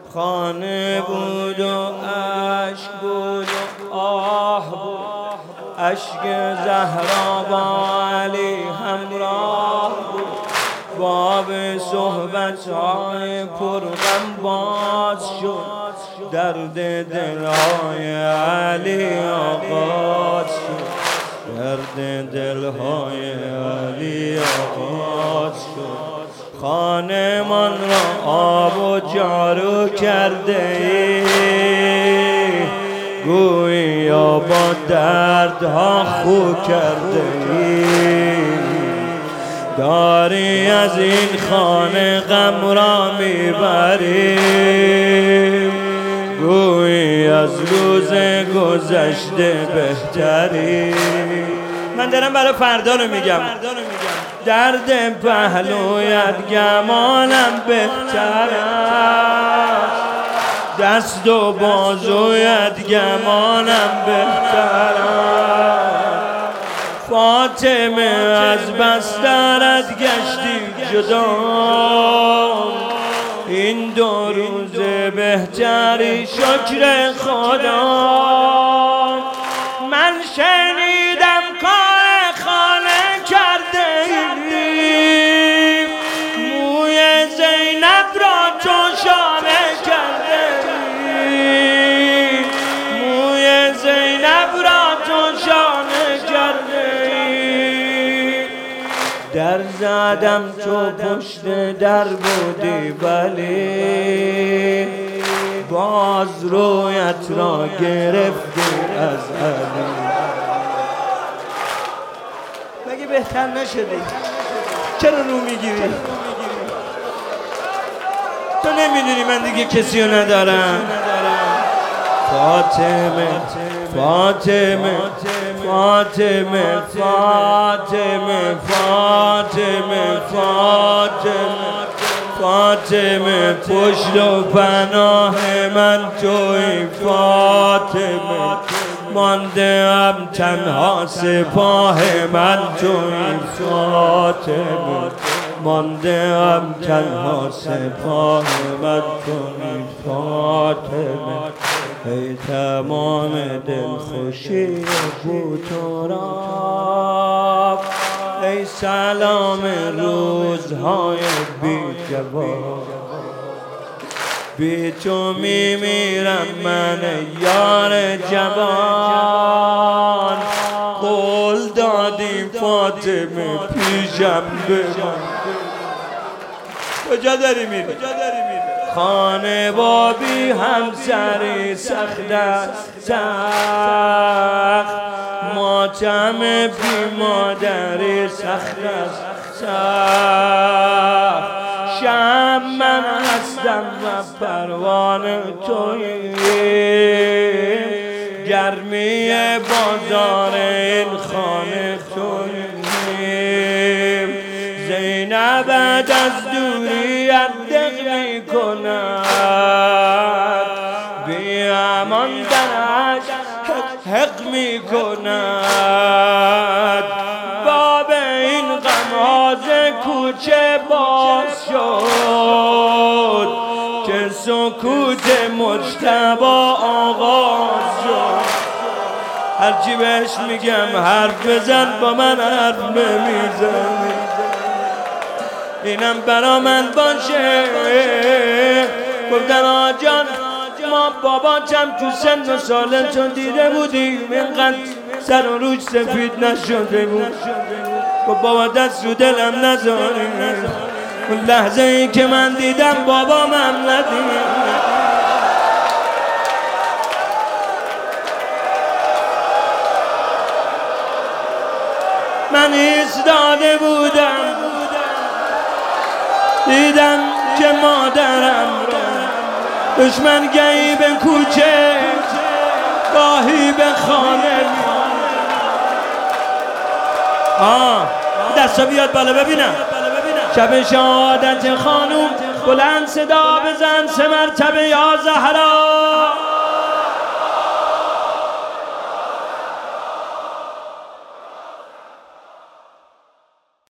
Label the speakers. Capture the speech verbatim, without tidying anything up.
Speaker 1: خانه بود و عشق بود و آه بود، عشق زهرا با علی همراه بود. باب صحبت‌های پرغم باز شد، درد دلهای علی آغاز شد، درد دلهای علی آغاز شد. خانه من را آب و جارو کرده ای، گویا با دردها خو کرده ای. داری از این خانه غم را میبری، گویی از روز گذشته بهتری. من دارم برای فردا رو میگم، درد پهلویت گمانم بهتر است، دست و بازویت گمانم بهتر است. فاطمه از بسترت گشتی جدا، این دو روز بهتری شکر خدا. من شنیدم کار خانه کرده ای، موی زینب را تو شانه کرده ای، موی زینب را تو شانه کرده ای. در زدم تو پشت در بودی ولی باز رویت را گرفتی از علی. مگه بهتر نشدی؟ چرا رو میگیری؟ تو نمیدونی من دیگه کسی رو ندارم. فاطمه فاطمه فاطمه فاطمه فاطمه فاطمه فاطمه پشت و پناه من توی فاطمه، مانده ام تنها سپاه من توی فاطمه، مانده ام تنها سپاه من توی فاطمه. ای تمام دلخوشی بود تو را، ای سلام روزهای بی جواب، بی تو میمیرم من یار جوان. قول دادی فاطمه پیشم بمان، کجا داری میری؟ خانه بابی همسری سخت است سخت، ماتم بی مادری سخت است سخت. شم من هستم و پروانه تویی، گرمی بازار این خانه تویی. زینب بعد از دوریت دق می کند، بی امان درش حق می کند. باب این غماز کوچه باز شد، که سکوت مجتبی آغاز شد. هرچی بهش میگم حرف بزن، با من حرف نمیزنی. اینم برا من باشه. گفتن آجان ما باباتم تو سن و سال تو دیده بودیم، اینقدر سر و روش سفید نشده بود. گفت بابا دست رو دلم نذاری، اون لحظه ای که من دیدم بابام هم ندید. من ایستاده بودم، دیدم که مادرم را دشمن گهی به کوچه گاهی به خانه. آه دستا بیاد بالا ببینم. شب شهادت خانوم بلند صدا بزن سه مرتبه یا زهرا.